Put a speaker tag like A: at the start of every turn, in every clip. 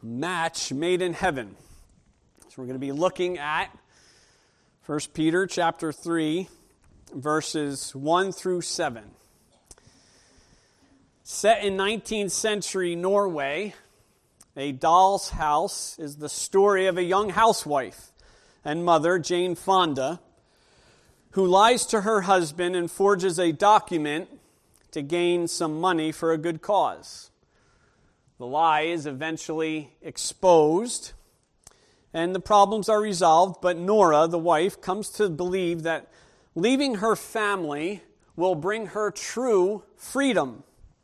A: match made in heaven. So we're going to be looking at 1 Peter chapter 3, verses 1 through 7. Set in 19th century Norway, A Doll's House is the story of a young housewife and mother, Jane Fonda, who lies to her husband and forges a document to gain some money for a good cause. The lie is eventually exposed, and the problems are resolved, but Nora, the wife, comes to believe that leaving her family will bring her true freedom.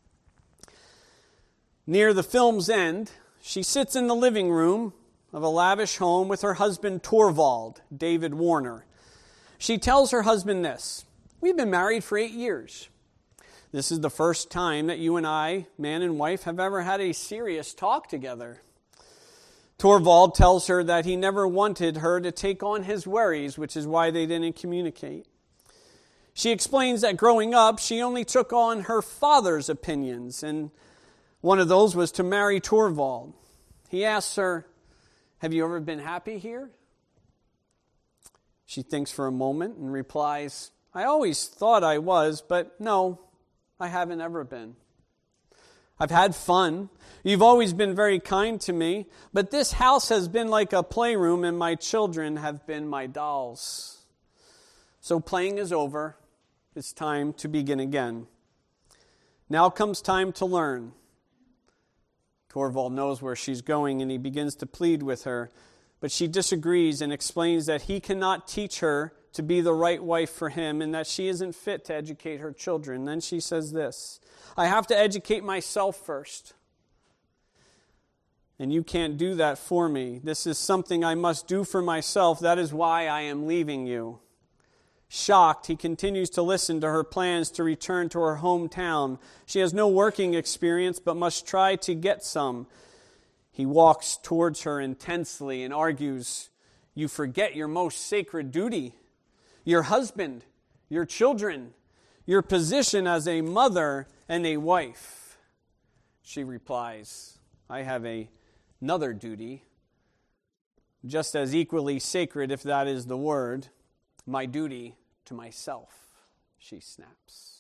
A: Near the film's end, she sits in the living room of a lavish home with her husband Torvald, David Warner. She tells her husband this: "We've been married for 8 years. This is the first time that you and I, man and wife, have ever had a serious talk together." Torvald tells her that he never wanted her to take on his worries, which is why they didn't communicate. She explains that growing up, she only took on her father's opinions, and one of those was to marry Torvald. He asks her, "Have you ever been happy here?" She thinks for a moment and replies, "I always thought I was, but no, I haven't ever been. I've had fun. You've always been very kind to me, but this house has been like a playroom and my children have been my dolls. So playing is over. It's time to begin again. Now comes time to learn." Torvald knows where she's going and he begins to plead with her, but she disagrees and explains that he cannot teach her to be the right wife for him and that she isn't fit to educate her children. Then she says this: "I have to educate myself first. And you can't do that for me. This is something I must do for myself. That is why I am leaving you." Shocked, he continues to listen to her plans to return to her hometown. She has no working experience but must try to get some. He walks towards her intensely and argues, "You forget your most sacred duty. Your husband, your children, your position as a mother and a wife." She replies, "I have another duty, just as equally sacred, if that is the word, my duty to myself," she snaps.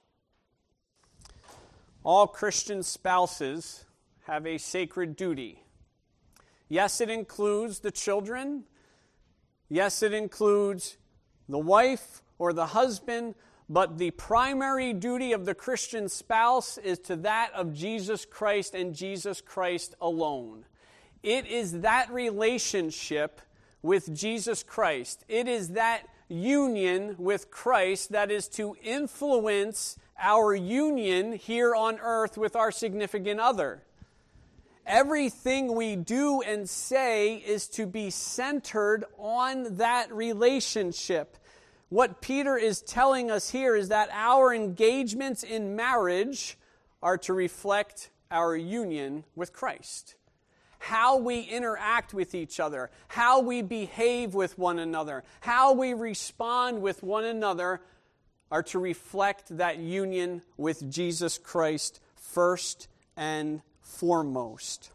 A: All Christian spouses have a sacred duty. Yes, it includes the children. Yes, it includes the wife or the husband, but the primary duty of the Christian spouse is to that of Jesus Christ and Jesus Christ alone. It is that relationship with Jesus Christ. It is that union with Christ that is to influence our union here on earth with our significant other. Everything we do and say is to be centered on that relationship. What Peter is telling us here is that our engagements in marriage are to reflect our union with Christ. How we interact with each other, how we behave with one another, how we respond with one another are to reflect that union with Jesus Christ first and foremost.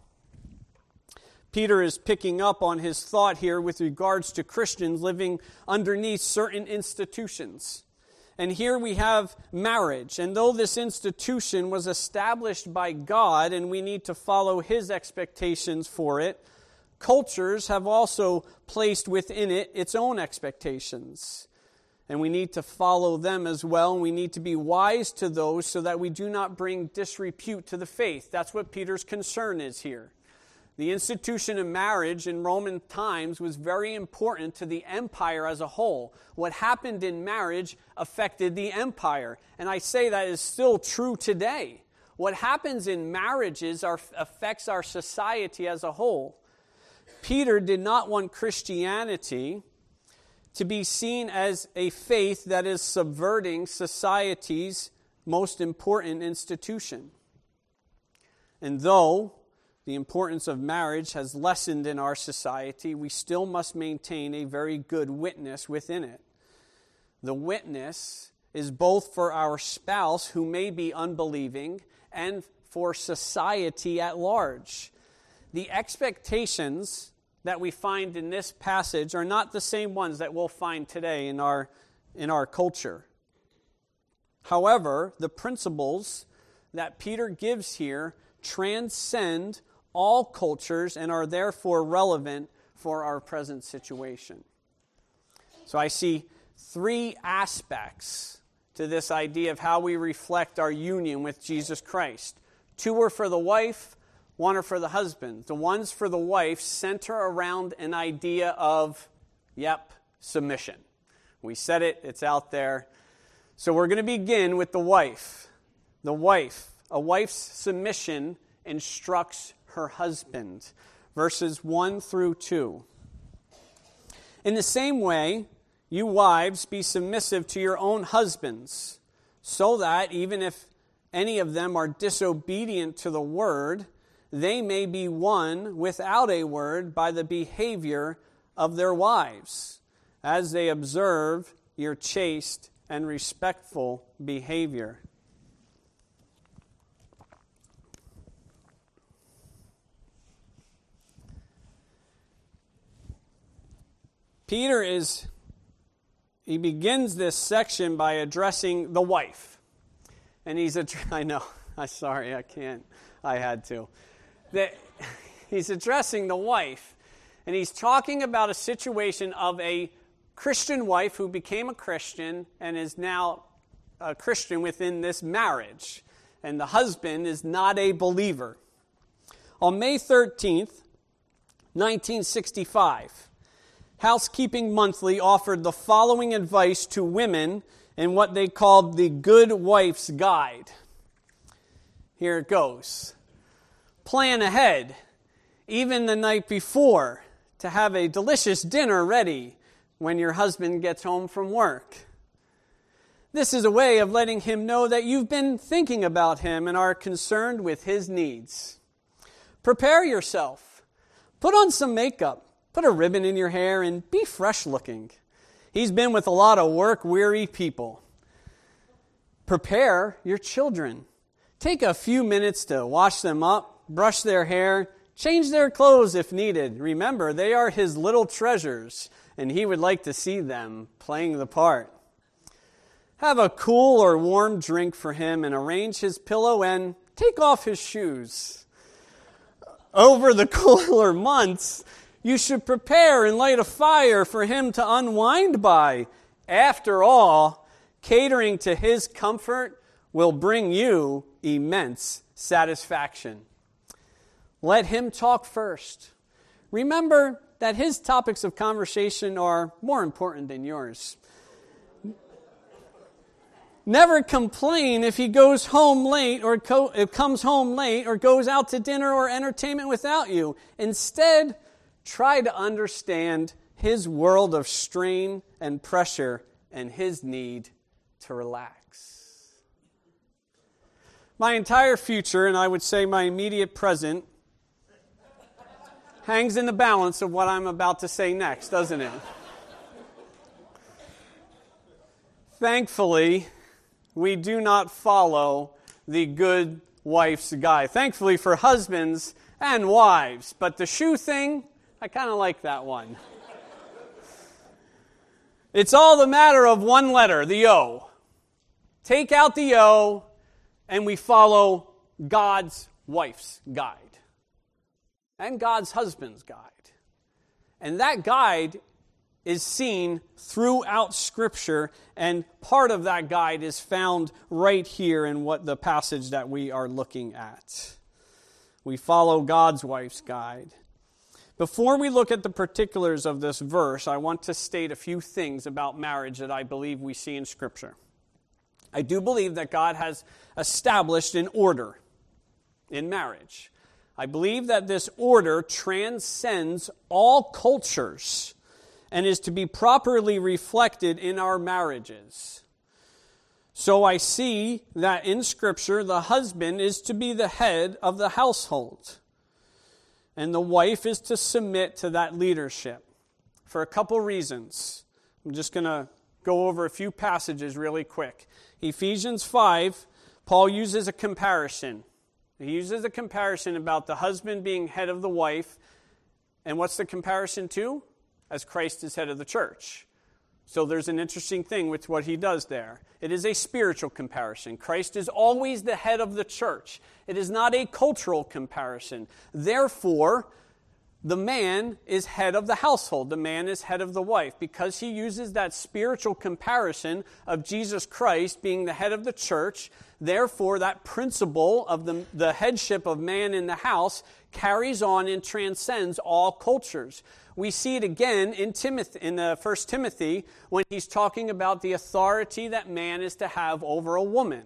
A: Peter is picking up on his thought here with regards to Christians living underneath certain institutions. And here we have marriage. And though this institution was established by God and we need to follow His expectations for it, cultures have also placed within it its own expectations. And we need to follow them as well. And we need to be wise to those so that we do not bring disrepute to the faith. That's what Peter's concern is here. The institution of marriage in Roman times was very important to the empire as a whole. What happened in marriage affected the empire. And I say that is still true today. What happens in marriages affects our society as a whole. Peter did not want Christianity to be seen as a faith that is subverting society's most important institution. And though the importance of marriage has lessened in our society, we still must maintain a very good witness within it. The witness is both for our spouse who may be unbelieving and for society at large. the expectations that we find in this passage are not the same ones that we'll find today in our culture. However, the principles that Peter gives here transcend all cultures and are therefore relevant for our present situation. So I see three aspects to this idea of how we reflect our union with Jesus Christ. 2 are for the wife, 1 are for the husband. The ones for the wife center around an idea of, submission. We said it, it's out there. So we're going to begin with the wife. The wife. A wife's submission instructs her husband. Verses 1 through 2. In the same way, you wives, be submissive to your own husbands, so that even if any of them are disobedient to the word, they may be won without a word by the behavior of their wives, as they observe your chaste and respectful behavior. Peter he begins this section by addressing the wife. And he's he's addressing the wife. And he's talking about a situation of a Christian wife who became a Christian and is now a Christian within this marriage. And the husband is not a believer. On May 13th, 1965, Housekeeping Monthly offered the following advice to women in what they called the Good Wife's Guide. Here it goes. Plan ahead, even the night before, to have a delicious dinner ready when your husband gets home from work. This is a way of letting him know that you've been thinking about him and are concerned with his needs. Prepare yourself. Put on some makeup. Put a ribbon in your hair and be fresh looking. He's been with a lot of work-weary people. Prepare your children. Take a few minutes to wash them up, brush their hair, change their clothes if needed. Remember, they are his little treasures, and he would like to see them playing the part. Have a cool or warm drink for him and arrange his pillow and take off his shoes. Over the cooler months, you should prepare and light a fire for him to unwind by. After all, catering to his comfort will bring you immense satisfaction. Let him talk first. Remember that his topics of conversation are more important than yours. Never complain if he goes home late or comes home late or goes out to dinner or entertainment without you. Instead, try to understand his world of strain and pressure and his need to relax. My entire future, and I would say my immediate present, hangs in the balance of what I'm about to say next, doesn't it? Thankfully, we do not follow the Good Wife's Guide. Thankfully for husbands and wives. But the shoe thing, I kind of like that one. It's all the matter of one letter, the O. Take out the O, and we follow God's wife's guide. And God's husband's guide. And that guide is seen throughout Scripture, and part of that guide is found right here in what the passage that we are looking at. We follow God's wife's guide. Before we look at the particulars of this verse, I want to state a few things about marriage that I believe we see in Scripture. I do believe that God has established an order in marriage. I believe that this order transcends all cultures and is to be properly reflected in our marriages. So I see that in Scripture, the husband is to be the head of the household. And the wife is to submit to that leadership for a couple reasons. I'm just going to go over a few passages really quick. Ephesians 5, Paul uses a comparison. He uses a comparison about the husband being head of the wife. And what's the comparison to? As Christ is head of the church. So there's an interesting thing with what he does there. It is a spiritual comparison. Christ is always the head of the church. It is not a cultural comparison. Therefore, the man is head of the household. The man is head of the wife. Because he uses that spiritual comparison of Jesus Christ being the head of the church, therefore that principle of the headship of man in the house carries on and transcends all cultures. We see it again in 1 Timothy when he's talking about the authority that man is to have over a woman.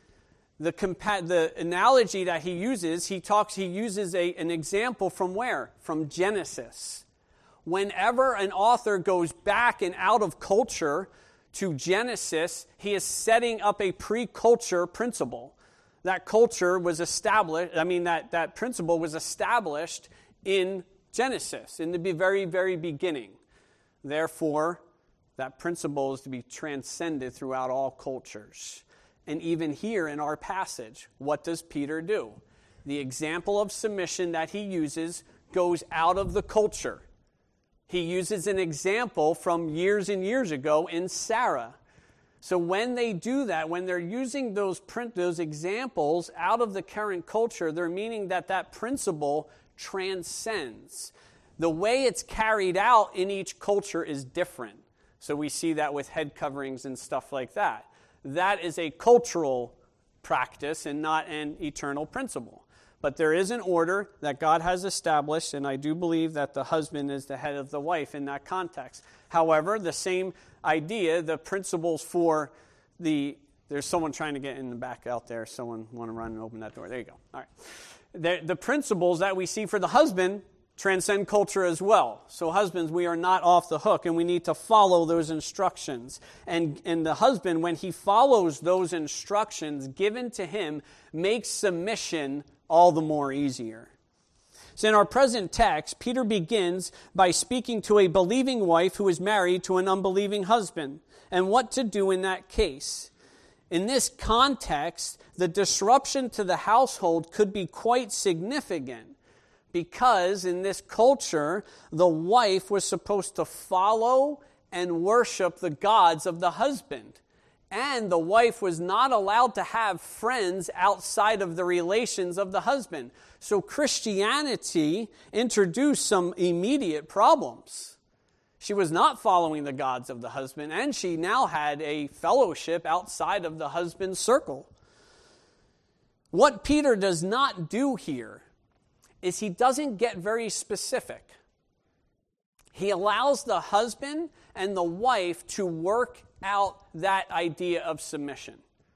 A: The analogy that he uses, he uses an example from where? From Genesis. Whenever an author goes back and out of culture to Genesis, he is setting up a pre-culture principle. That culture was established, that principle was established in Genesis, in the very, very beginning. Therefore, that principle is to be transcended throughout all cultures. And even here in our passage, what does Peter do? The example of submission that he uses goes out of the culture. He uses an example from years and years ago in Sarah. So when they do that, when they're using those examples out of the current culture, they're meaning that principle transcends. The way it's carried out in each culture is different. So we see that with head coverings and stuff like that. That is a cultural practice and not an eternal principle. But there is an order that God has established, and I do believe that the husband is the head of the wife in that context. However, the same idea, the principles for there's someone trying to get in the back out there. Someone want to run and open that door. There you go. All right. The principles that we see for the husband transcend culture as well. So husbands, we are not off the hook, and we need to follow those instructions. And the husband, when he follows those instructions given to him, makes submission all the more easier. So in our present text, Peter begins by speaking to a believing wife who is married to an unbelieving husband, and what to do in that case. In this context, the disruption to the household could be quite significant, because in this culture, the wife was supposed to follow and worship the gods of the husband. And the wife was not allowed to have friends outside of the relations of the husband. So Christianity introduced some immediate problems. She was not following the gods of the husband, and she now had a fellowship outside of the husband's circle. What Peter does not do here is he doesn't get very specific. He allows the husband and the wife to work out that idea of submission.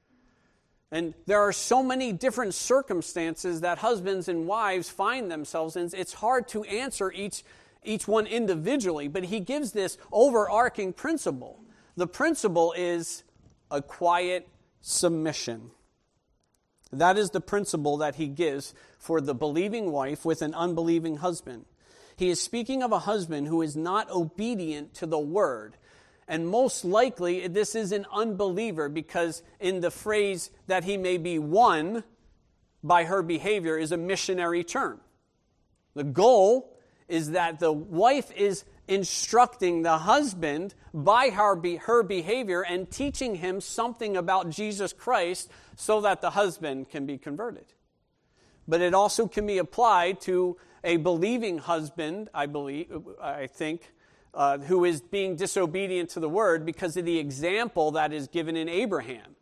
A: And there are so many different circumstances that husbands and wives find themselves in. It's hard to answer each one individually, but he gives this overarching principle. The principle is a quiet submission. That is the principle that he gives for the believing wife with an unbelieving husband. He is speaking of a husband who is not obedient to the word. And most likely, this is an unbeliever, because in the phrase that he may be won by her behavior is a missionary term. The goal is that the wife is instructing the husband by her behavior and teaching him something about Jesus Christ so that the husband can be converted. But it also can be applied to a believing husband, I think, who is being disobedient to the word because of the example that is given in Abraham.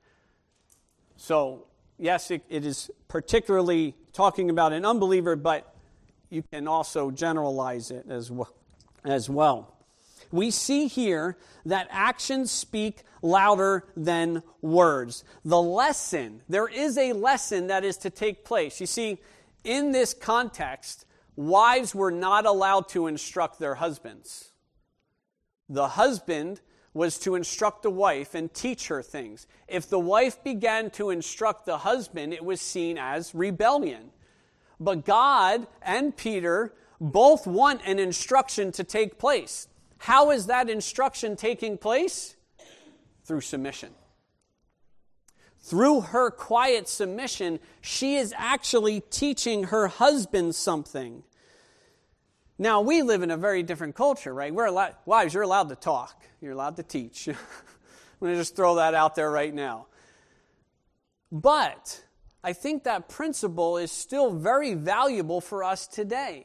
A: So, yes, it is particularly talking about an unbeliever, but you can also generalize it as well. We see here that actions speak louder than words. There is a lesson that is to take place. You see, in this context, wives were not allowed to instruct their husbands. The husband was to instruct the wife and teach her things. If the wife began to instruct the husband, it was seen as rebellion. But God and Peter both want an instruction to take place. How is that instruction taking place? Through submission. Through her quiet submission, she is actually teaching her husband something. Now, we live in a very different culture, right? Wives, you're allowed to talk. You're allowed to teach. I'm going to just throw that out there right now. But I think that principle is still very valuable for us today.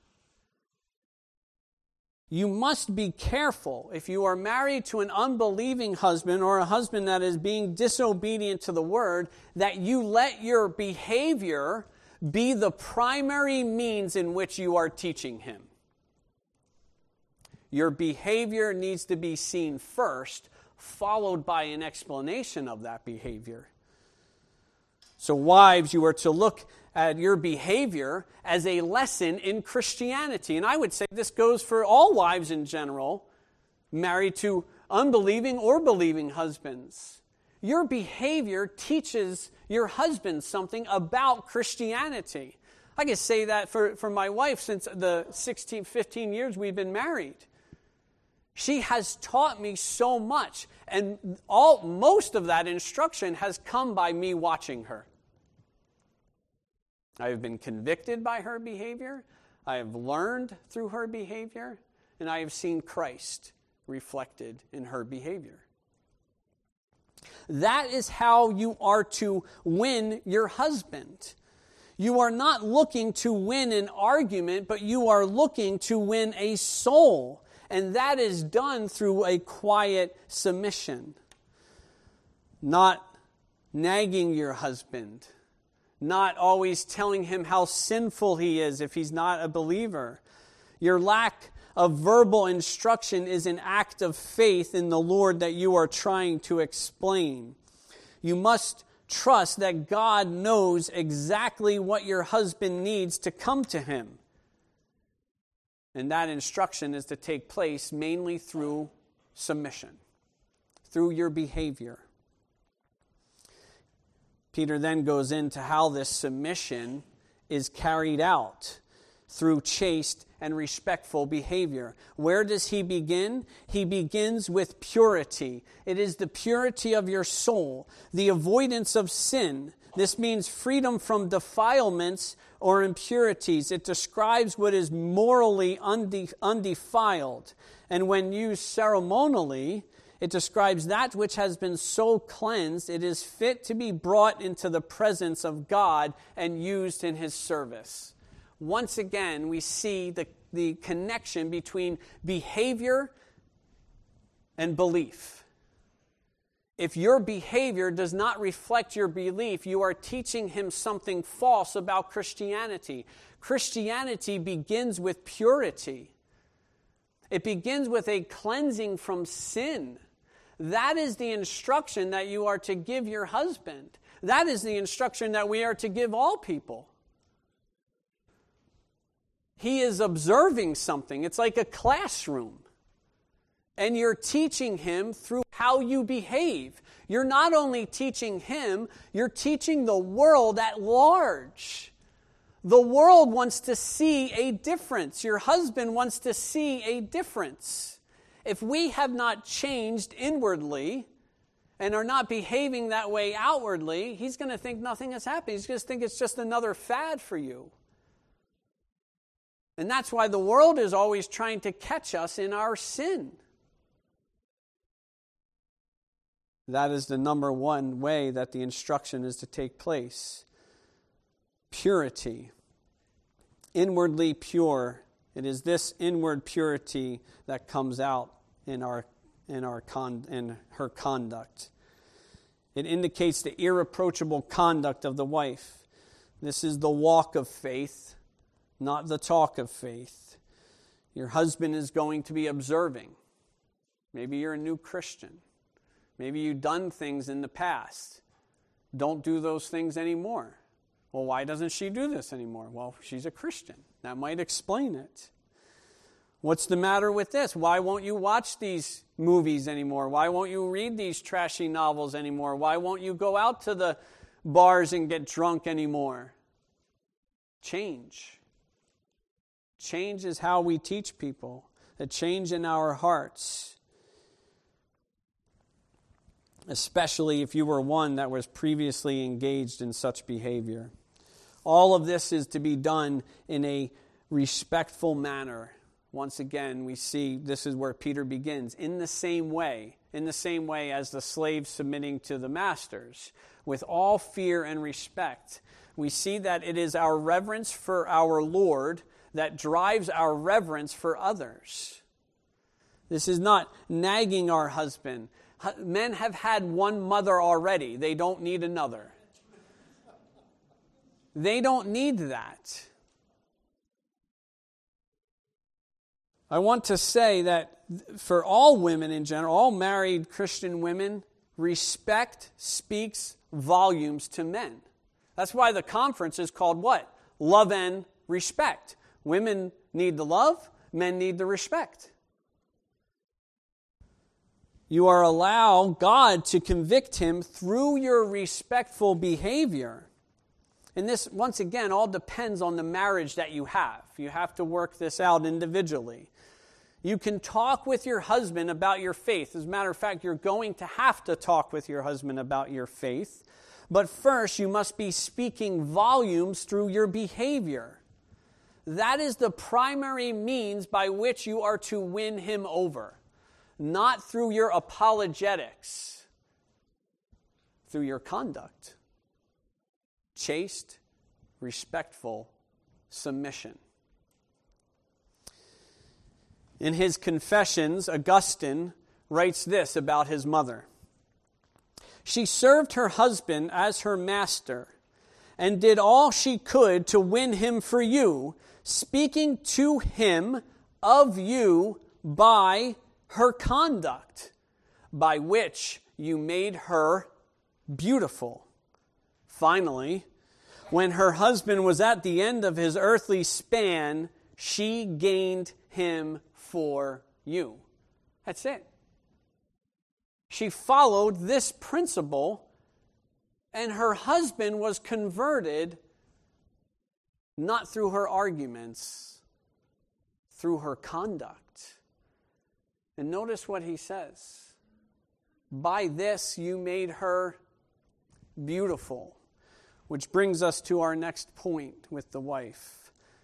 A: You must be careful if you are married to an unbelieving husband or a husband that is being disobedient to the word, that you let your behavior be the primary means in which you are teaching him. Your behavior needs to be seen first, followed by an explanation of that behavior. So wives, you are to look at your behavior as a lesson in Christianity. And I would say this goes for all wives in general, married to unbelieving or believing husbands. Your behavior teaches your husband something about Christianity. I can say that for my wife since the 15 years we've been married. She has taught me so much, and most of that instruction has come by me watching her. I have been convicted by her behavior, I have learned through her behavior, and I have seen Christ reflected in her behavior. That is how you are to win your husband. You are not looking to win an argument, but you are looking to win a soul. And that is done through a quiet submission. Not nagging your husband. Not always telling him how sinful he is if he's not a believer. Your lack of verbal instruction is an act of faith in the Lord that you are trying to explain. You must trust that God knows exactly what your husband needs to come to him. And that instruction is to take place mainly through submission, through your behavior. Peter then goes into how this submission is carried out through chaste and respectful behavior. Where does he begin? He begins with purity. It is the purity of your soul, the avoidance of sin. This means freedom from defilements or impurities. It describes what is morally undefiled. And when used ceremonially, it describes that which has been so cleansed, it is fit to be brought into the presence of God and used in his service. Once again, we see the connection between behavior and belief. If your behavior does not reflect your belief, you are teaching him something false about Christianity. Christianity begins with purity. It begins with a cleansing from sin. That is the instruction that you are to give your husband. That is the instruction that we are to give all people. He is observing something. It's like a classroom. And you're teaching him through how you behave. You're not only teaching him, you're teaching the world at large. The world wants to see a difference. Your husband wants to see a difference. If we have not changed inwardly and are not behaving that way outwardly, he's going to think nothing has happened. He's going to think it's just another fad for you. And that's why the world is always trying to catch us in our sin. That is the number one way that the instruction is to take place. Purity. Inwardly pure. It is this inward purity that comes out in her conduct. It indicates the irreproachable conduct of the wife. This is the walk of faith, not the talk of faith. Your husband is going to be observing. Maybe you're a new Christian. Maybe you've done things in the past. Don't do those things anymore. Well, why doesn't she do this anymore? Well, she's a Christian. That might explain it. What's the matter with this? Why won't you watch these movies anymore? Why won't you read these trashy novels anymore? Why won't you go out to the bars and get drunk anymore? Change. Change is how we teach people. A change in our hearts. especially if you were one that was previously engaged in such behavior. All of this is to be done in a respectful manner. Once again, we see this is where Peter begins. In the same way as the slaves submitting to the masters, with all fear and respect. We see that it is our reverence for our Lord that drives our reverence for others. This is not nagging our husband. Men have had one mother already. They don't need another. They don't need that. I want to say that for all women in general, all married Christian women, respect speaks volumes to men. That's why the conference is called what? Love and Respect. Women need the love, men need the respect. You are allowed God to convict him through your respectful behavior. And this, once again, all depends on the marriage that you have. You have to work this out individually. You can talk with your husband about your faith. As a matter of fact, you're going to have to talk with your husband about your faith. But first, you must be speaking volumes through your behavior. That is the primary means by which you are to win him over. Not through your apologetics, through your conduct. Chaste, respectful submission. In his Confessions, Augustine writes this about his mother. She served her husband as her master and did all she could to win him for you, speaking to him of you by her conduct, by which you made her beautiful. Finally, when her husband was at the end of his earthly span, she gained him for you. That's it. She followed this principle, and her husband was converted not through her arguments, through her conduct. And notice what he says. By this you made her beautiful. Which brings us to our next point with the wife.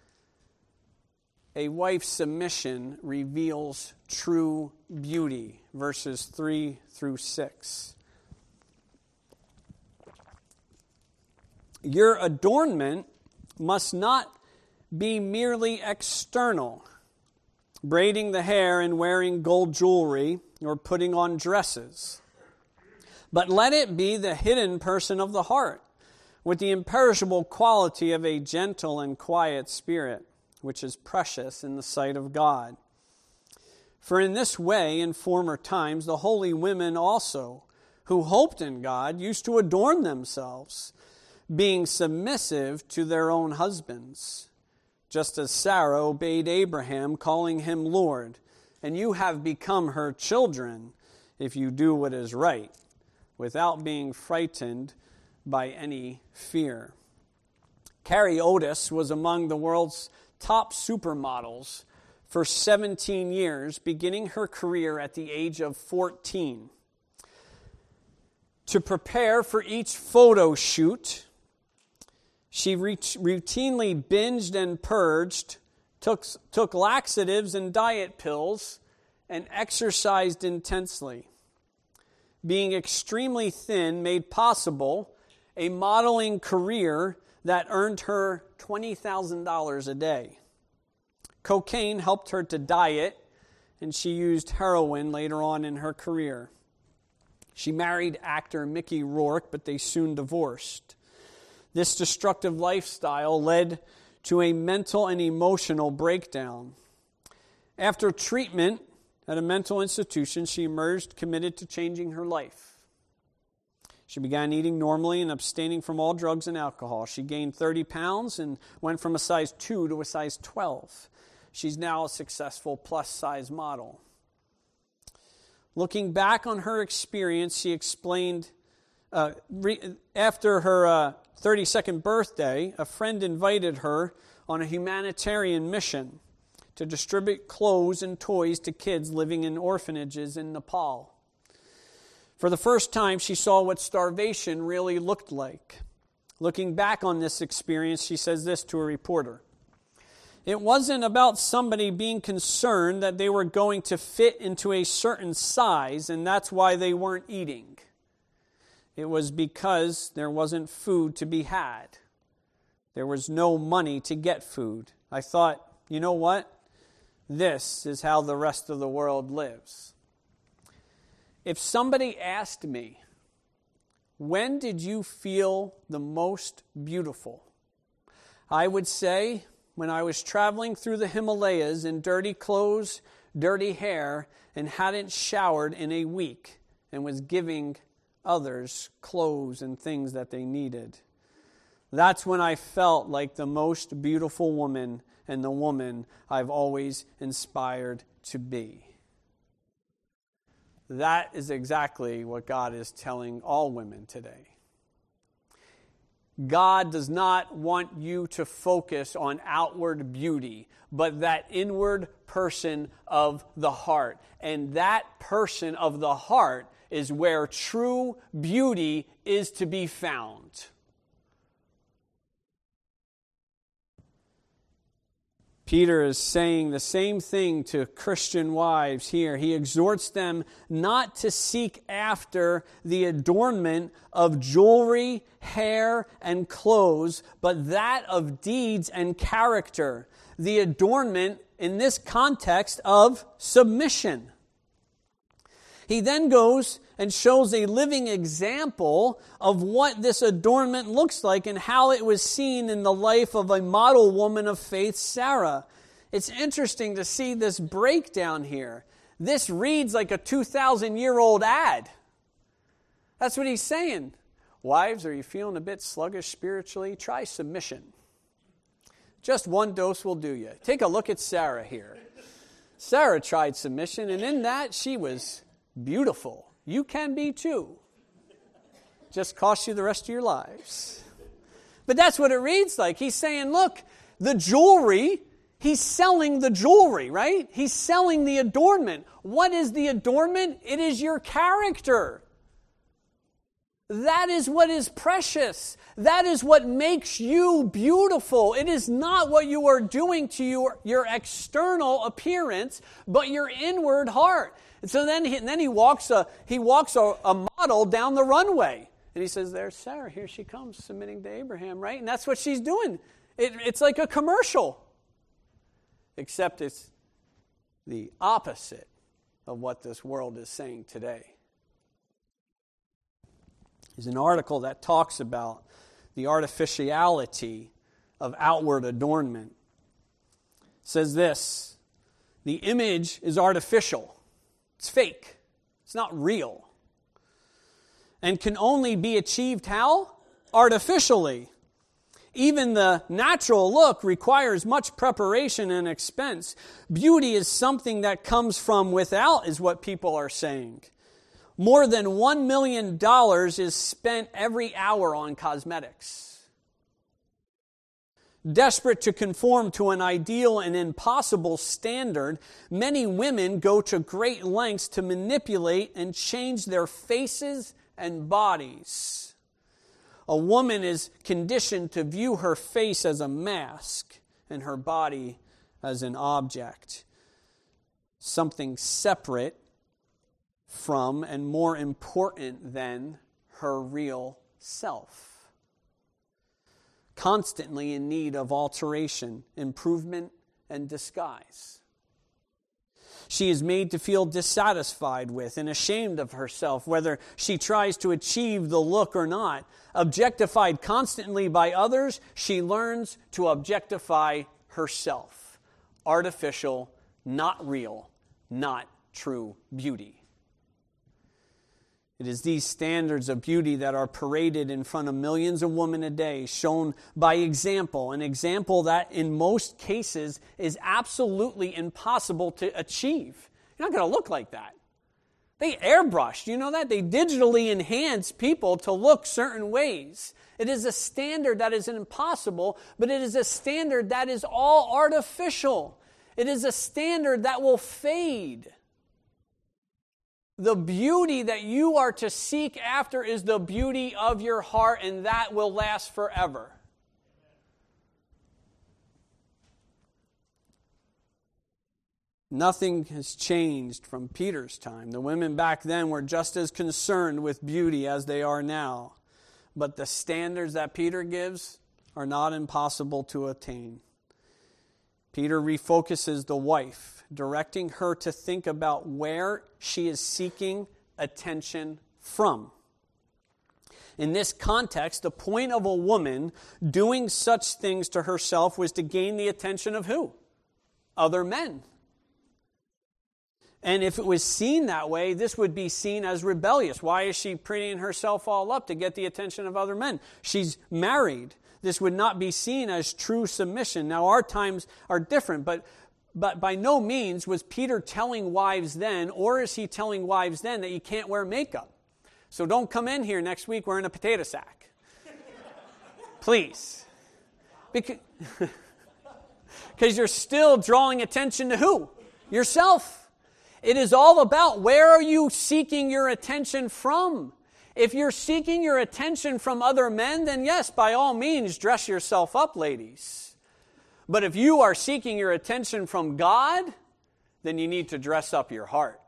A: A wife's submission reveals true beauty. Verses 3 through 6. Your adornment must not be merely external, braiding the hair and wearing gold jewelry or putting on dresses. But let it be the hidden person of the heart, with the imperishable quality of a gentle and quiet spirit, which is precious in the sight of God. For in this way, in former times, the holy women also, who hoped in God, used to adorn themselves, being submissive to their own husbands, just as Sarah obeyed Abraham, calling him Lord. And you have become her children if you do what is right, without being frightened by any fear. Carrie Otis was among the world's top supermodels for 17 years, beginning her career at the age of 14. To prepare for each photo shoot, she routinely binged and purged, took laxatives and diet pills, and exercised intensely. Being extremely thin made possible a modeling career that earned her $20,000 a day. Cocaine helped her to diet, and she used heroin later on in her career. She married actor Mickey Rourke, but they soon divorced. This destructive lifestyle led to a mental and emotional breakdown. After treatment at a mental institution, she emerged committed to changing her life. She began eating normally and abstaining from all drugs and alcohol. She gained 30 pounds and went from a size 2 to a size 12. She's now a successful plus-size model. Looking back on her experience, she explained, after her 32nd birthday, a friend invited her on a humanitarian mission to distribute clothes and toys to kids living in orphanages in Nepal. For the first time, she saw what starvation really looked like. Looking back on this experience, she says this to a reporter. It wasn't about somebody being concerned that they were going to fit into a certain size, and that's why they weren't eating. It was because there wasn't food to be had. There was no money to get food. I thought, you know what? This is how the rest of the world lives. If somebody asked me, when did you feel the most beautiful? I would say, when I was traveling through the Himalayas in dirty clothes, dirty hair, and hadn't showered in a week, and was giving others clothes and things that they needed. That's when I felt like the most beautiful woman and the woman I've always inspired to be. That is exactly what God is telling all women today. God does not want you to focus on outward beauty, but that inward person of the heart. And that person of the heart is where true beauty is to be found. Peter is saying the same thing to Christian wives here. He exhorts them not to seek after the adornment of jewelry, hair, and clothes, but that of deeds and character. The adornment, in this context, of submission. He then goes and shows a living example of what this adornment looks like and how it was seen in the life of a model woman of faith, Sarah. It's interesting to see this breakdown here. This reads like a 2,000-year-old ad. That's what he's saying. Wives, are you feeling a bit sluggish spiritually? Try submission. Just one dose will do you. Take a look at Sarah here. Sarah tried submission, and in that she was beautiful. You can be too. Just cost you the rest of your lives. But that's what it reads like. He's saying, look, the jewelry, he's selling the jewelry, right? He's selling the adornment. What is the adornment? It is your character. That is what is precious. That is what makes you beautiful. It is not what you are doing to your external appearance, but your inward heart. And so then he walks a model down the runway. And he says, there's Sarah, here she comes, submitting to Abraham, right? And that's what she's doing. It's like a commercial. Except it's the opposite of what this world is saying today. There's an article that talks about the artificiality of outward adornment. It says this, the image is artificial. It's fake. It's not real. And can only be achieved how? Artificially. Even the natural look requires much preparation and expense. Beauty is something that comes from without, is what people are saying. More than $1 million is spent every hour on cosmetics. Desperate to conform to an ideal and impossible standard, many women go to great lengths to manipulate and change their faces and bodies. A woman is conditioned to view her face as a mask and her body as an object, something separate from and more important than her real self. Constantly in need of alteration, improvement, and disguise. She is made to feel dissatisfied with and ashamed of herself, whether she tries to achieve the look or not. Objectified constantly by others, she learns to objectify herself. Artificial, not real, not true beauty. It is these standards of beauty that are paraded in front of millions of women a day, shown by example, an example that in most cases is absolutely impossible to achieve. You're not going to look like that. They airbrush, you know that? They digitally enhance people to look certain ways. It is a standard that is impossible, but it is a standard that is all artificial. It is a standard that will fade. The beauty that you are to seek after is the beauty of your heart, and that will last forever. Nothing has changed from Peter's time. The women back then were just as concerned with beauty as they are now. But the standards that Peter gives are not impossible to attain. Peter refocuses the wife, directing her to think about where she is seeking attention from. In this context, the point of a woman doing such things to herself was to gain the attention of who? Other men. And if it was seen that way, this would be seen as rebellious. Why is she prettying herself all up to get the attention of other men? She's married. This would not be seen as true submission. Now, our times are different, but by no means was Peter telling wives then, or is he telling wives then, that you can't wear makeup. So don't come in here next week wearing a potato sack. Please. Because you're still drawing attention to who? Yourself. It is all about where are you seeking your attention from. If you're seeking your attention from other men, then yes, by all means, dress yourself up, ladies. But if you are seeking your attention from God, then you need to dress up your heart.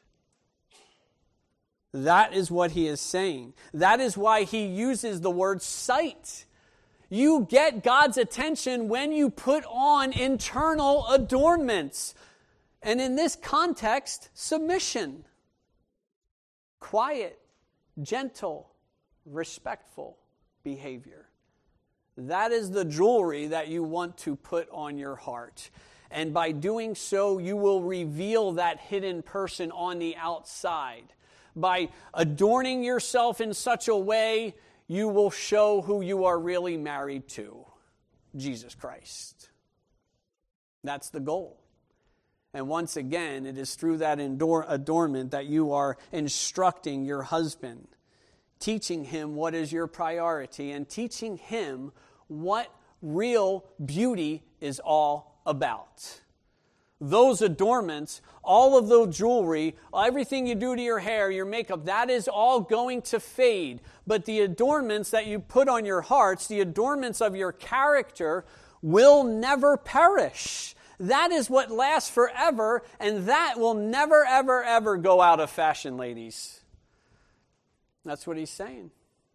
A: That is what he is saying. That is why he uses the word sight. You get God's attention when you put on internal adornments. And in this context, submission. Quiet, gentle, respectful behavior. That is the jewelry that you want to put on your heart. And by doing so, you will reveal that hidden person on the outside. By adorning yourself in such a way, you will show who you are really married to, Jesus Christ. That's the goal. And once again, it is through that adornment that you are instructing your husband, teaching him what is your priority, and teaching him what real beauty is all about. Those adornments, all of the jewelry, everything you do to your hair, your makeup, that is all going to fade. But the adornments that you put on your hearts, the adornments of your character, will never perish. That is what lasts forever, and that will never, ever, ever go out of fashion, ladies. That's what he's saying.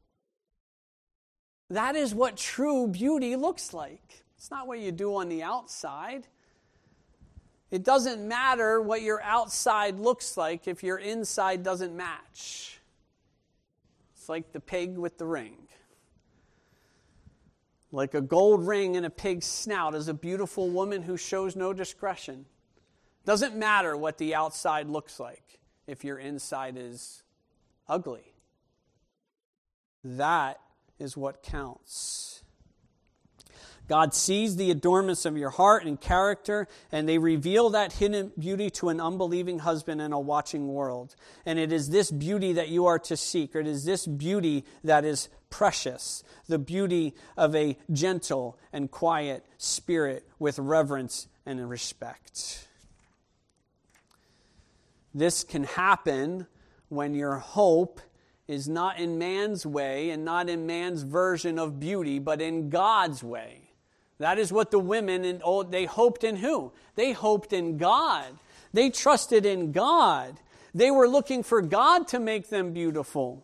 A: That is what true beauty looks like. It's not what you do on the outside. It doesn't matter what your outside looks like if your inside doesn't match. It's like the pig with the ring. Like a gold ring in a pig's snout is a beautiful woman who shows no discretion. Doesn't matter what the outside looks like if your inside is ugly. That is what counts. God sees the adornments of your heart and character, and they reveal that hidden beauty to an unbelieving husband in a watching world. And it is this beauty that you are to seek. It is this beauty that is precious, the beauty of a gentle and quiet spirit with reverence and respect. This can happen when your hope is not in man's way and not in man's version of beauty, but in God's way. That is what the women, they hoped in who? They hoped in God. They trusted in God. They were looking for God to make them beautiful.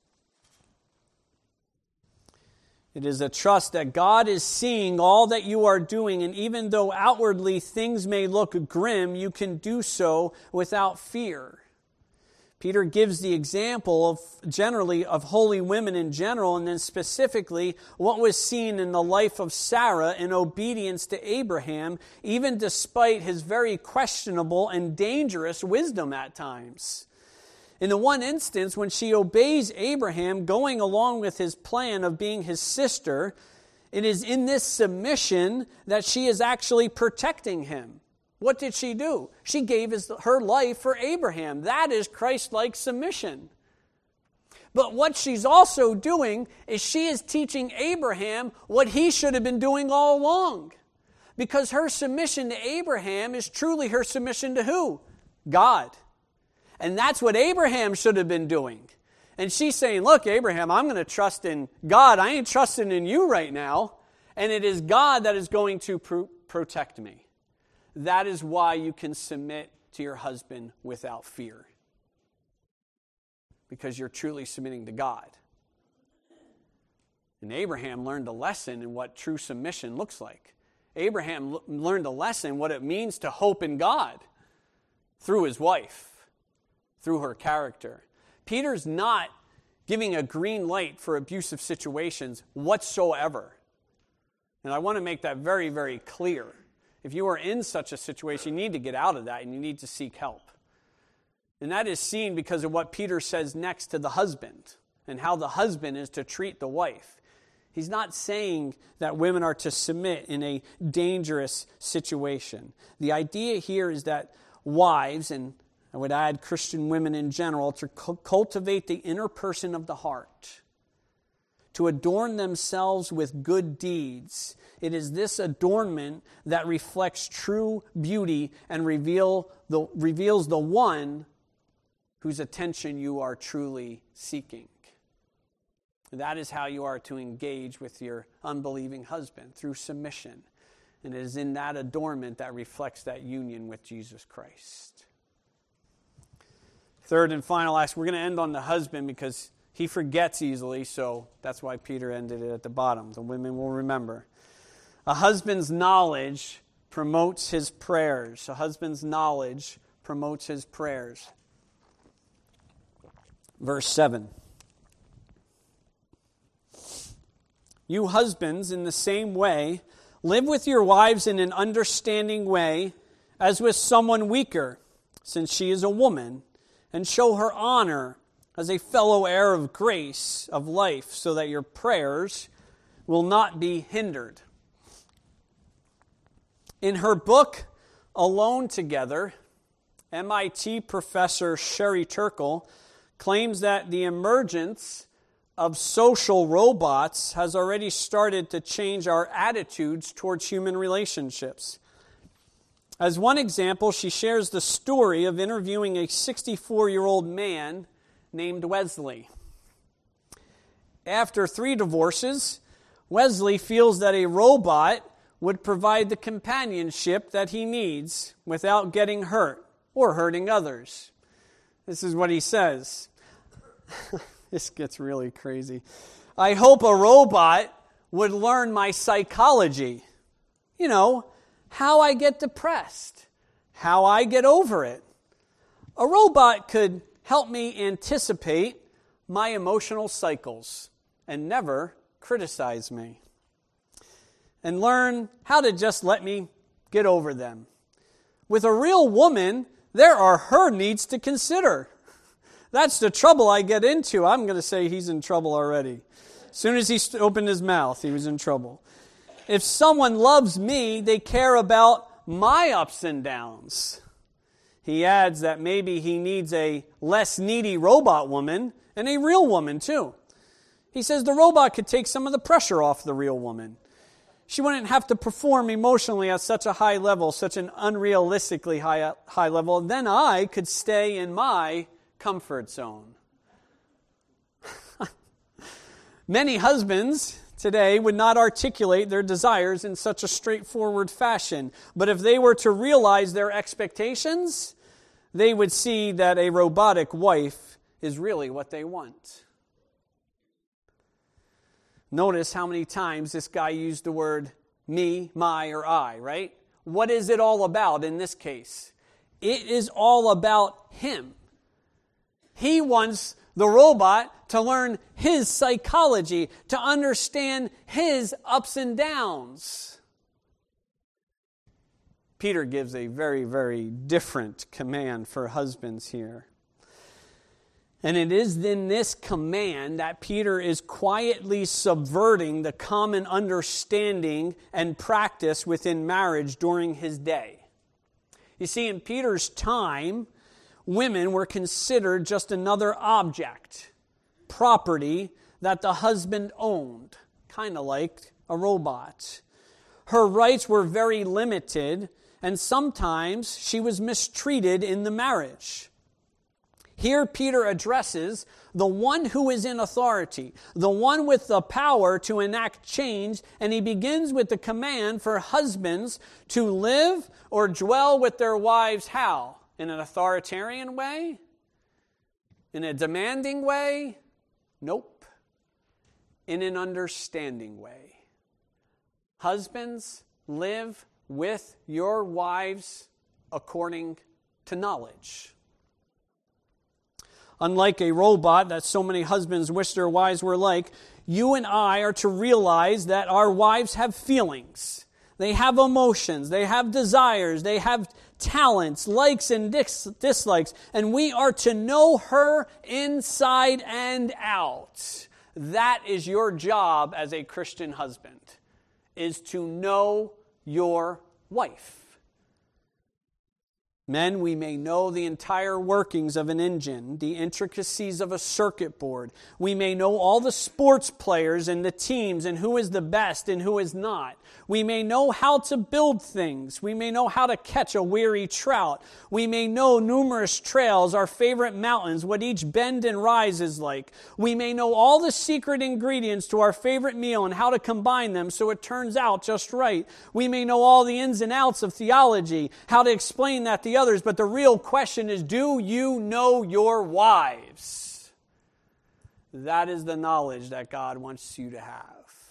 A: It is a trust that God is seeing all that you are doing, and even though outwardly things may look grim, you can do so without fear. Peter gives the example of holy women in general, and then specifically what was seen in the life of Sarah in obedience to Abraham, even despite his very questionable and dangerous wisdom at times. In the one instance, when she obeys Abraham, going along with his plan of being his sister, it is in this submission that she is actually protecting him. What did she do? She gave her life for Abraham. That is Christ-like submission. But what she's also doing is she is teaching Abraham what he should have been doing all along. Because her submission to Abraham is truly her submission to who? God. And that's what Abraham should have been doing. And she's saying, look, Abraham, I'm going to trust in God. I ain't trusting in you right now. And it is God that is going to protect me. That is why you can submit to your husband without fear. Because you're truly submitting to God. And Abraham learned a lesson in what true submission looks like. Abraham learned a lesson what it means to hope in God through his wife, through her character. Peter's not giving a green light for abusive situations whatsoever. And I want to make that very, very clear. If you are in such a situation, you need to get out of that and you need to seek help. And that is seen because of what Peter says next to the husband and how the husband is to treat the wife. He's not saying that women are to submit in a dangerous situation. The idea here is that wives, and I would add Christian women in general, to cultivate the inner person of the heart, to adorn themselves with good deeds. It is this adornment that reflects true beauty and reveals the one whose attention you are truly seeking. That is how you are to engage with your unbelieving husband, through submission. And it is in that adornment that reflects that union with Jesus Christ. Third and final act, we're going to end on the husband because he forgets easily, so that's why Peter ended it at the bottom. The women will remember. A husband's knowledge promotes his prayers. A husband's knowledge promotes his prayers. Verse 7. You husbands, in the same way, live with your wives in an understanding way, as with someone weaker, since she is a woman, and show her honor as a fellow heir of grace, of life, so that your prayers will not be hindered. In her book, Alone Together, MIT professor Sherry Turkle claims that the emergence of social robots has already started to change our attitudes towards human relationships. As one example, she shares the story of interviewing a 64-year-old man named Wesley. After 3 divorces, Wesley feels that a robot would provide the companionship that he needs without getting hurt or hurting others. This is what he says. This gets really crazy. I hope a robot would learn my psychology. You know, how I get depressed, how I get over it. A robot could help me anticipate my emotional cycles and never criticize me. And learn how to just let me get over them. With a real woman, there are her needs to consider. That's the trouble I get into. I'm going to say he's in trouble already. As soon as he opened his mouth, he was in trouble. If someone loves me, they care about my ups and downs. He adds that maybe he needs a less needy robot woman and a real woman too. He says the robot could take some of the pressure off the real woman. She wouldn't have to perform emotionally at such a high level, such an unrealistically high level. Then I could stay in my comfort zone. Many husbands today would not articulate their desires in such a straightforward fashion. But if they were to realize their expectations, they would see that a robotic wife is really what they want. Notice how many times this guy used the word me, my, or I, right? What is it all about in this case? It is all about him. He wants the robot to learn his psychology, to understand his ups and downs. Peter gives a very, very different command for husbands here. And it is in this command that Peter is quietly subverting the common understanding and practice within marriage during his day. You see, in Peter's time, women were considered just another object, property that the husband owned, kind of like a robot. Her rights were very limited, and sometimes she was mistreated in the marriage. Here Peter addresses the one who is in authority, the one with the power to enact change, and he begins with the command for husbands to live or dwell with their wives how? In an authoritarian way? In a demanding way? Nope. In an understanding way. Husbands, live with your wives according to knowledge. Unlike a robot that so many husbands wish their wives were like, you and I are to realize that our wives have feelings. They have emotions. They have desires. They have talents, likes and dislikes. And we are to know her inside and out. That is your job as a Christian husband, is to know your wife. Men, we may know the entire workings of an engine, the intricacies of a circuit board. We may know all the sports players and the teams and who is the best and who is not. We may know how to build things. We may know how to catch a weary trout. We may know numerous trails, our favorite mountains, what each bend and rise is like. We may know all the secret ingredients to our favorite meal and how to combine them so it turns out just right. We may know all the ins and outs of theology, how to explain that to others, but the real question is, do you know your wives? That is the knowledge that God wants you to have.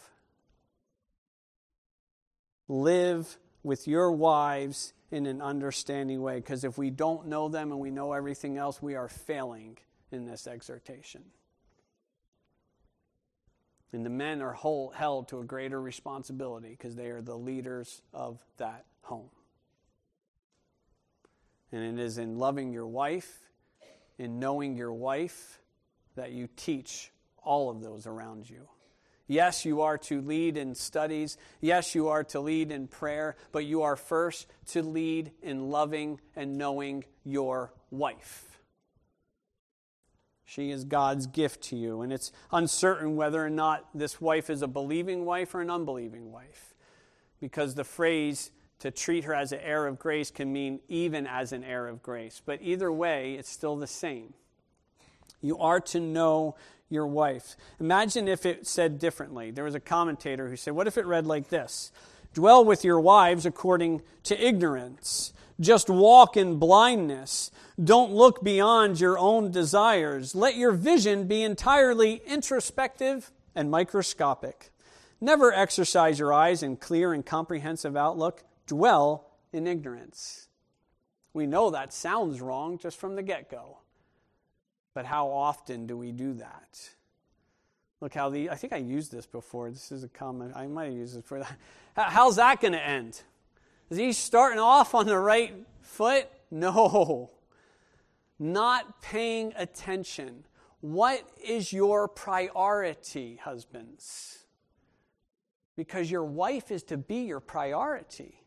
A: Live with your wives in an understanding way, because if we don't know them and we know everything else, we are failing in this exhortation. And the men are held to a greater responsibility because they are the leaders of that home. And it is in loving your wife, in knowing your wife, that you teach all of those around you. Yes, you are to lead in studies. Yes, you are to lead in prayer. But you are first to lead in loving and knowing your wife. She is God's gift to you. And it's uncertain whether or not this wife is a believing wife or an unbelieving wife. Because the phrase to treat her as an heir of grace can mean even as an heir of grace. But either way, it's still the same. You are to know your wife. Imagine if it said differently. There was a commentator who said, what if it read like this? Dwell with your wives according to ignorance. Just walk in blindness. Don't look beyond your own desires. Let your vision be entirely introspective and microscopic. Never exercise your eyes in clear and comprehensive outlook. Dwell in ignorance. We know that sounds wrong just from the get-go. But how often do we do that? Look how I think I used this before. This is a comment. I might have used it for that. How's that going to end? Is he starting off on the right foot? No. Not paying attention. What is your priority, husbands? Because your wife is to be your priority.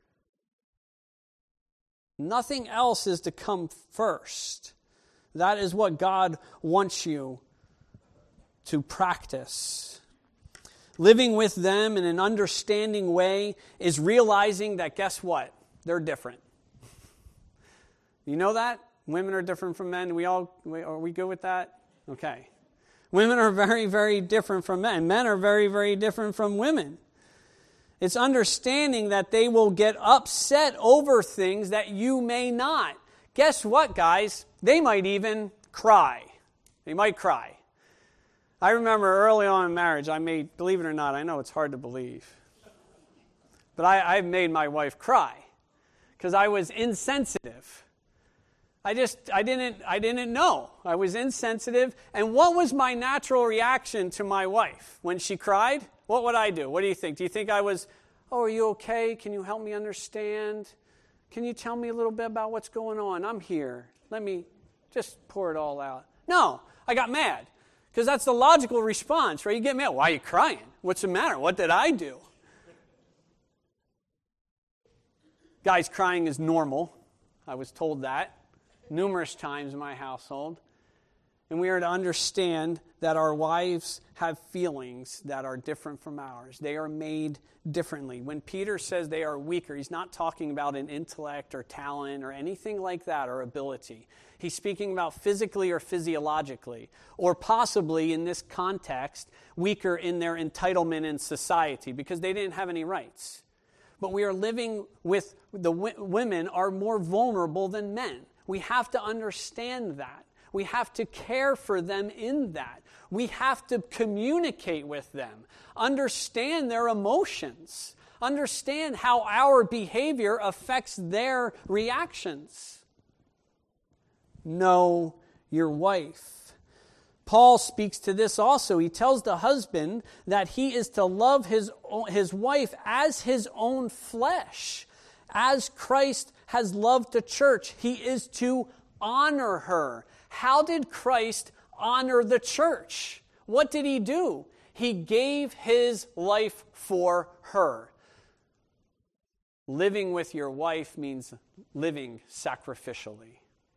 A: Nothing else is to come first. That is what God wants you to practice. Living with them in an understanding way is realizing that, guess what? They're different. You know that? Women are different from men. Are we good with that? Okay. Women are very, very different from men. Men are very, very different from women. It's understanding that they will get upset over things that you may not. Guess what, guys? They might even cry. They might cry. I remember early on in marriage, believe it or not, I know it's hard to believe, but I made my wife cry because I was insensitive. I didn't know. I was insensitive. And what was my natural reaction to my wife when she cried? What would I do? What do you think? Do you think I was, are you okay? Can you help me understand? Can you tell me a little bit about what's going on? I'm here. Let me just pour it all out. No, I got mad. Because that's the logical response, right? You get mad. Why are you crying? What's the matter? What did I do? Guys, crying is normal. I was told that numerous times in my household. And we are to understand that our wives have feelings that are different from ours. They are made differently. When Peter says they are weaker, he's not talking about an intellect or talent or anything like that or ability. He's speaking about physically or physiologically, or possibly in this context, weaker in their entitlement in society because they didn't have any rights. But we are living with women are more vulnerable than men. We have to understand that. We have to care for them in that. We have to communicate with them, understand their emotions, understand how our behavior affects their reactions. Know your wife. Paul speaks to this also. He tells the husband that he is to love his wife as his own flesh. As Christ has loved the church, he is to honor her. How did Christ honor the church? What did he do? He gave his life for her. Living with your wife means living sacrificially.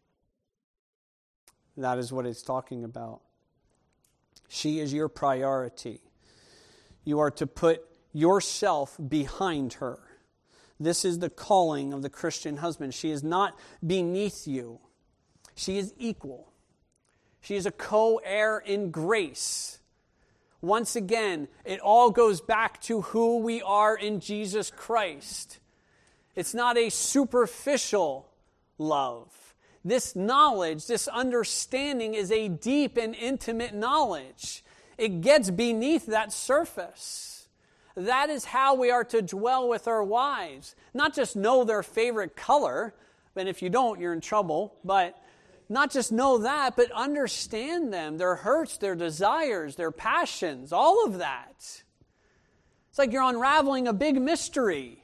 A: That is what it's talking about. She is your priority. You are to put yourself behind her. This is the calling of the Christian husband. She is not beneath you. She is equal. She is a co-heir in grace. Once again, it all goes back to who we are in Jesus Christ. It's not a superficial love. This knowledge, this understanding is a deep and intimate knowledge. It gets beneath that surface. That is how we are to dwell with our wives. Not just know their favorite color, and if you don't, you're in trouble, but not just know that, but understand them, their hurts, their desires, their passions, all of that. It's like you're unraveling a big mystery.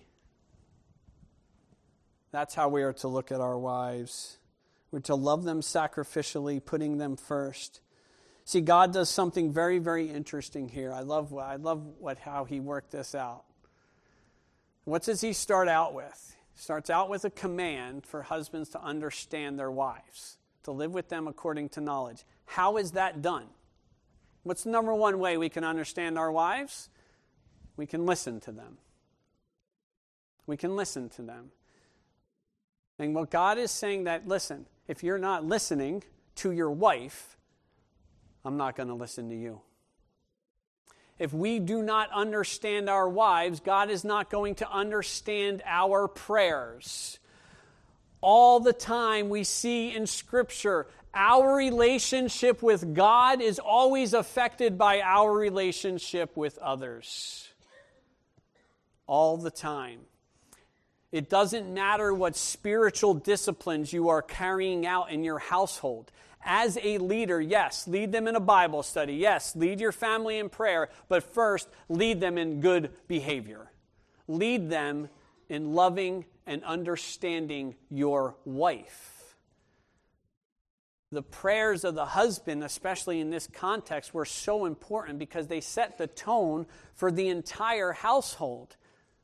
A: That's how we are to look at our wives. We're to love them sacrificially, putting them first. See, God does something very, very interesting here. I love how he worked this out. What does he start out with? He starts out with a command for husbands to understand their wives, to live with them according to knowledge. How is that done? What's the number one way we can understand our wives? We can listen to them. We can listen to them. And what God is saying that, listen, if you're not listening to your wife, I'm not going to listen to you. If we do not understand our wives, God is not going to understand our prayers. All the time we see in Scripture, our relationship with God is always affected by our relationship with others. All the time. It doesn't matter what spiritual disciplines you are carrying out in your household. As a leader, yes, lead them in a Bible study. Yes, lead your family in prayer. But first, lead them in good behavior. Lead them in loving and understanding your wife. The prayers of the husband, especially in this context, were so important because they set the tone for the entire household.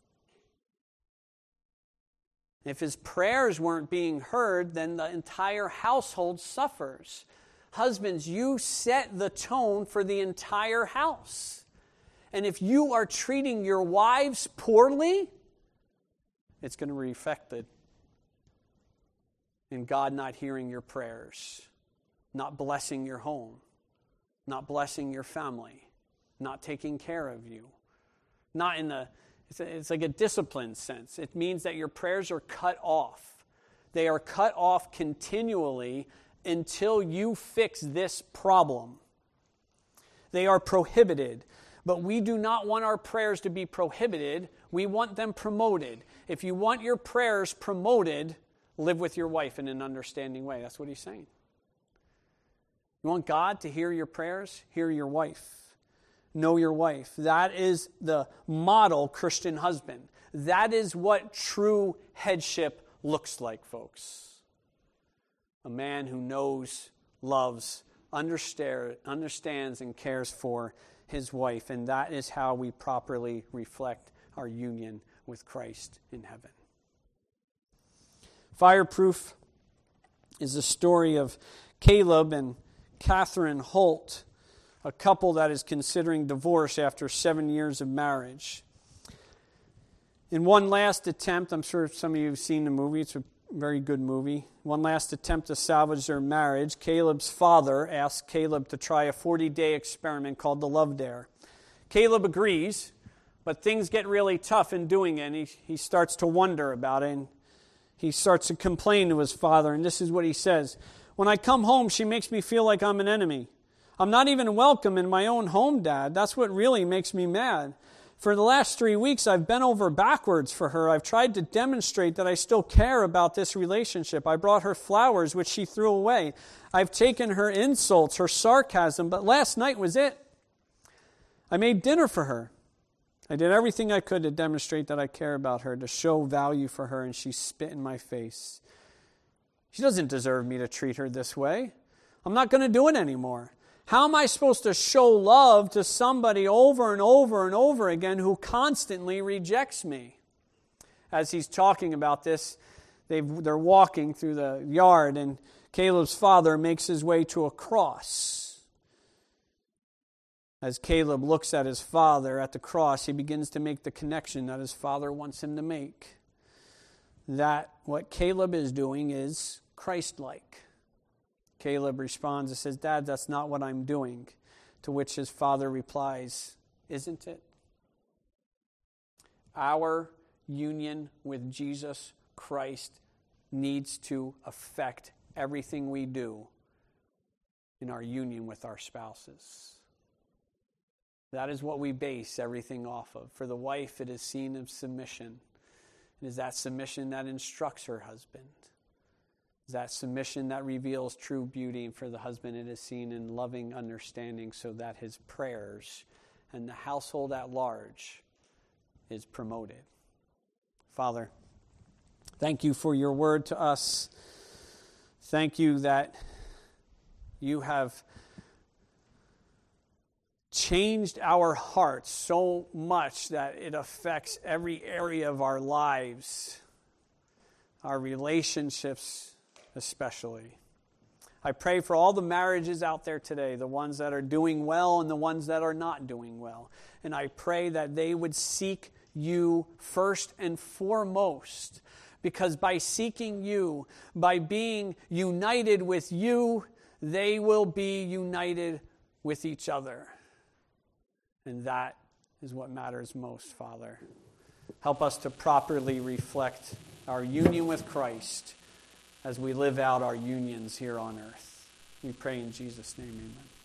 A: If his prayers weren't being heard, then the entire household suffers. Husbands, you set the tone for the entire house. And if you are treating your wives poorly, it's going to be reflected in God not hearing your prayers, not blessing your home, not blessing your family, not taking care of you, not in the It's like a discipline sense. It means that your prayers are cut off. They are cut off continually until you fix this problem. They are prohibited. But we do not want our prayers to be prohibited. We want them promoted. If you want your prayers promoted, live with your wife in an understanding way. That's what he's saying. You want God to hear your prayers? Hear your wife. Know your wife. That is the model Christian husband. That is what true headship looks like, folks. A man who knows, loves, understands, and cares for his wife. And that is how we properly reflect our union with Christ in heaven. Fireproof is the story of Caleb and Catherine Holt, a couple that is considering divorce after 7 years of marriage. In one last attempt, I'm sure some of you have seen the movie, it's a very good movie. One last attempt to salvage their marriage, Caleb's father asked Caleb to try a 40-day experiment called the Love Dare. Caleb agrees, but things get really tough in doing it, and he starts to wonder about it, and he starts to complain to his father, and this is what he says. When I come home, she makes me feel like I'm an enemy. I'm not even welcome in my own home, Dad. That's what really makes me mad. For the last 3 weeks, I've bent over backwards for her. I've tried to demonstrate that I still care about this relationship. I brought her flowers, which she threw away. I've taken her insults, her sarcasm, but last night was it. I made dinner for her. I did everything I could to demonstrate that I care about her, to show value for her, and she spit in my face. She doesn't deserve me to treat her this way. I'm not going to do it anymore. How am I supposed to show love to somebody over and over and over again who constantly rejects me? As he's talking about this, they're walking through the yard, and Caleb's father makes his way to a cross. As Caleb looks at his father at the cross, he begins to make the connection that his father wants him to make. That what Caleb is doing is Christ-like. Caleb responds and says, Dad, that's not what I'm doing. To which his father replies, isn't it? Our union with Jesus Christ needs to affect everything we do in our union with our spouses. That is what we base everything off of. For the wife, it is seen of submission. It is that submission that instructs her husband. That submission that reveals true beauty, and for the husband it is seen in loving understanding so that his prayers and the household at large is promoted. Father, thank you for your word to us. Thank you that you have changed our hearts so much that it affects every area of our lives, our relationships especially. I pray for all the marriages out there today, the ones that are doing well and the ones that are not doing well. And I pray that they would seek you first and foremost, because by seeking you, by being united with you, they will be united with each other. And that is what matters most, Father. Help us to properly reflect our union with Christ as we live out our unions here on earth. We pray in Jesus' name, amen.